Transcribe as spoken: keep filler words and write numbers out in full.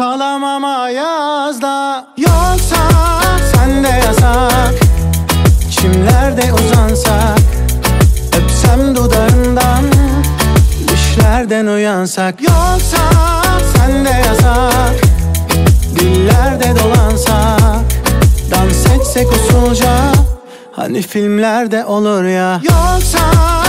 Kalamam Ayaz'da. Yoksa sende yasak, çimlerde uzansak, öpsem dudağından, düşlerden uyansak. Yoksa sende yasak, dillerde dolansak, dans etsek usulca, hani filmlerde olur ya. Yoksa